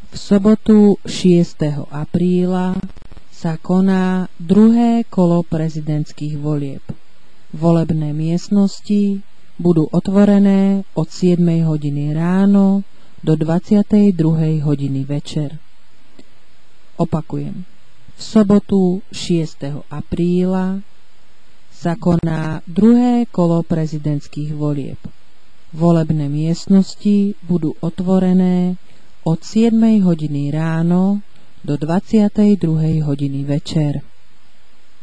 V sobotu 6. apríla sa koná druhé kolo prezidentských volieb. Volebné miestnosti budú otvorené od 7 hodiny ráno do 22 hodiny večer. Opakujem, v sobotu 6. apríla sa koná druhé kolo prezidentských volieb. Volebné miestnosti budú otvorené od 7 hodiny ráno do 22 hodiny večer.